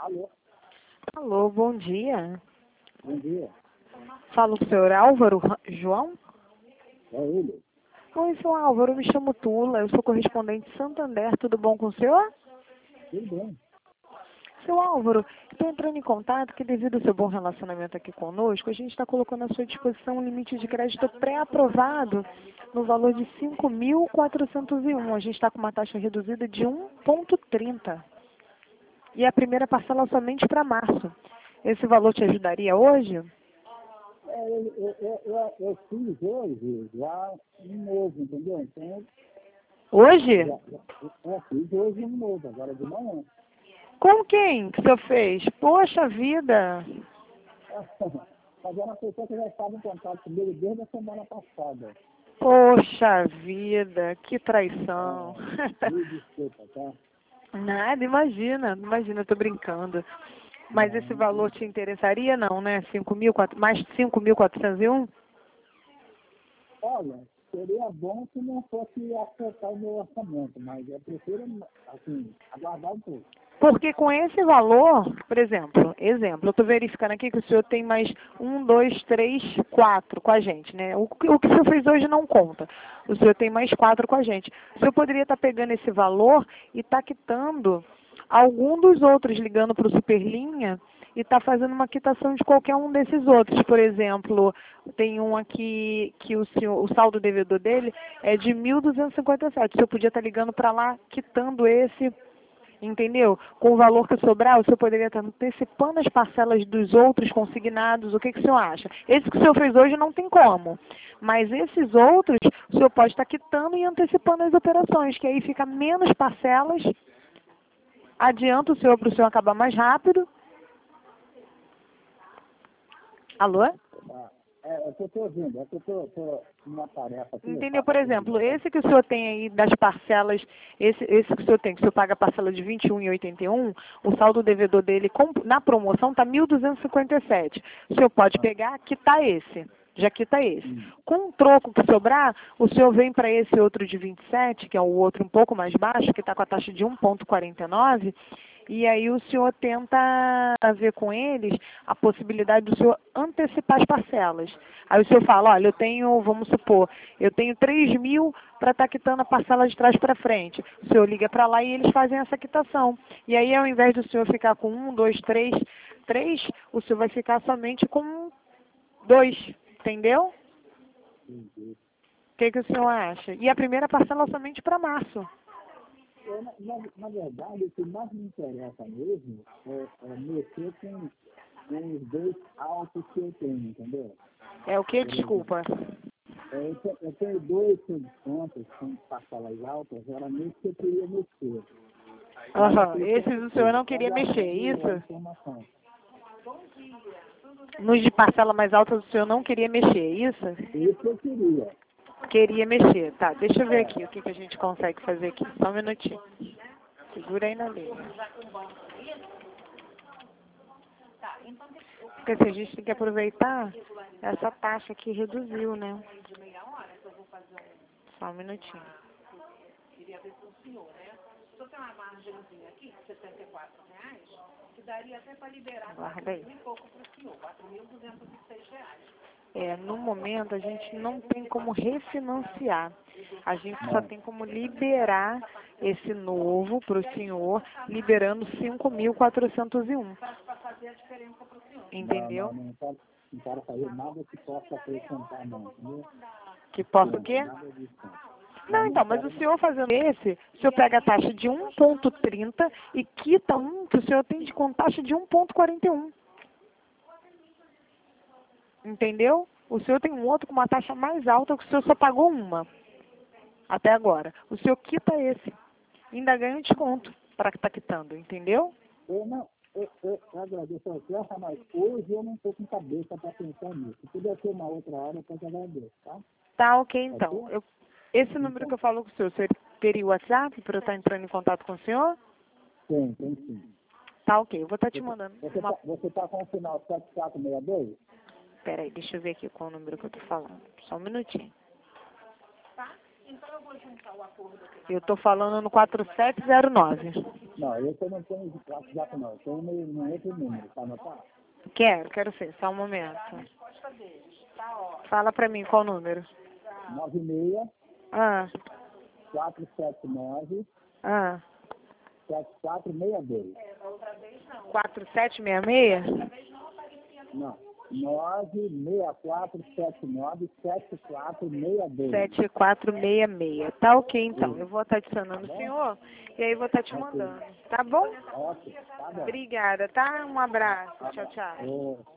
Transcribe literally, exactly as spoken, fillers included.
Alô? Alô, bom dia. Bom dia. Falo com o senhor Álvaro Ra- João? É ele? Oi, senhor Álvaro, eu me chamo Tula, eu sou correspondente de Santander, tudo bom com o senhor? Tudo bem. Seu Álvaro, estou entrando em contato que devido ao seu bom relacionamento aqui conosco, a gente está colocando à sua disposição um limite de crédito pré-aprovado no valor de cinco mil quatrocentos e um. A gente está com uma taxa reduzida de um vírgula trinta. E a primeira parcela somente para março. Esse valor te ajudaria hoje? É, eu, eu, eu, eu, eu fiz hoje já um novo, entendeu? Então, Hoje? já, já, eu fiz hoje um novo, agora de manhã. Com quem que o senhor fez? Poxa vida! Mas era uma pessoa que já estava em contato comigo desde a semana passada. Poxa vida, que traição. É, me desculpa, tá? Nada, imagina, imagina, eu tô brincando. Mas esse Não, valor te interessaria não, né? cinco mil, mais cinco mil quatrocentos e um? olha, seria bom se não fosse acertar o meu orçamento, mas eu prefiro, assim, aguardar um pouco. Porque com esse valor, por exemplo, exemplo, eu estou verificando aqui que o senhor tem mais um, dois, três, quatro com a gente, né? O, que- o que o senhor fez hoje não conta. O senhor tem mais quatro com a gente. O senhor poderia estar pegando esse valor e estar quitando algum dos outros, ligando para o Superlinha e está fazendo uma quitação de qualquer um desses outros. Por exemplo, tem um aqui que o, senhor, o saldo devedor dele é de mil duzentos e cinquenta e sete. O senhor podia estar ligando para lá, quitando esse. Entendeu? Com o valor que sobrar, o senhor poderia estar antecipando as parcelas dos outros consignados. O que, que o senhor acha? Esse que o senhor fez hoje não tem como. Mas esses outros, o senhor pode estar quitando e antecipando as operações, que aí fica menos parcelas, adianta o senhor para o senhor acabar mais rápido. Alô? Tá? É, é que eu estou ouvindo, é que eu estou numa tarefa aqui. Eu Entendeu? faço Por aqui, exemplo, esse que o senhor tem aí das parcelas, esse, esse que o senhor tem, que o senhor paga a parcela de vinte e um reais e oitenta e um, o saldo devedor dele com- na promoção está mil duzentos e cinquenta e sete. O senhor pode pegar, quitar esse. Já quita esse. Hum. Com o troco que sobrar, o senhor vem para esse outro de vinte e sete, que é o outro um pouco mais baixo, que está com a taxa de um vírgula quarenta e nove, e aí o senhor tenta ver com eles a possibilidade do senhor antecipar as parcelas. Aí o senhor fala, olha, eu tenho, vamos supor, eu tenho três mil para estar quitando a parcela de trás para frente. O senhor liga para lá e eles fazem essa quitação. E aí, ao invés do senhor ficar com um, dois, três, três, o senhor vai ficar somente com dois. Entendeu? Entendi. O que, que o senhor acha? E a primeira parcela somente para março. Eu, na, na, na verdade, o que mais me interessa mesmo é, é mexer com, com os dois altos que eu tenho, entendeu? É o que? Por exemplo, Desculpa. é, eu, te- eu tenho dois subcontos com parcelas altas, era nisso que eu queria mexer. Mas Aham. aquilo que Esses eu o senhor não estou queria mexer, é aguardando a isso? informação. Nos de parcela mais alta o senhor não queria mexer, é isso? Isso que eu queria. Queria mexer. Tá, deixa eu ver É, aqui o que, que a gente consegue fazer aqui. Só um minutinho. Segura aí na linha. Porque assim, a gente tem que aproveitar essa taxa que reduziu, né? Só um minutinho. Guarda aí. É, no momento a gente não tem como refinanciar. A gente só não. tem como liberar esse novo para o senhor, liberando cinco mil quatrocentos e um. Não, Entendeu? não, não quero, não quero fazer nada que possa acrescentar, não, entendeu? Que possa o Desconto, quê? nada disso. Não, Não, não então, mas quero, o não. senhor fazendo esse, o senhor pega a taxa de um vírgula trinta e quita um que o senhor tem de com taxa de um vírgula quarenta e um. Entendeu? O senhor tem um outro com uma taxa mais alta que o senhor só pagou uma até agora. O senhor quita esse. Ainda ganha um desconto para que está quitando, entendeu? Eu não, eu, eu, eu agradeço a oferta, mas hoje eu não estou com cabeça para pensar nisso. Se puder ser uma outra hora, eu posso agradecer, tá? Tá, ok, Pode então. ser? Eu, esse número que eu falo com o senhor, o senhor teria o WhatsApp para eu estar entrando em contato com o senhor? Tem, tem sim. Tá, ok. Eu vou estar te Você mandando você uma... tá, você tá com o final sete quatro seis dois? Peraí, deixa eu ver aqui qual o número que eu tô falando. Só um minutinho. Eu tô falando no quatro sete zero nove. Não, esse eu não tenho de WhatsApp não, eu tenho no, no outro número, tá anotado? Quero, quero sim, só um momento. Fala pra mim qual número. nove seis Ah, quatro sete nove ah. sete quatro seis dois. quatro sete seis seis? Não, nove seis quatro sete nove sete quatro seis dois. sete quatro seis seis. Tá ok, então. Isso. Eu vou estar adicionando o senhor e aí vou estar te mandando. Tá bom? Ótimo, tá bom. Obrigada, tá? Um abraço. Tchau, tchau. Ô,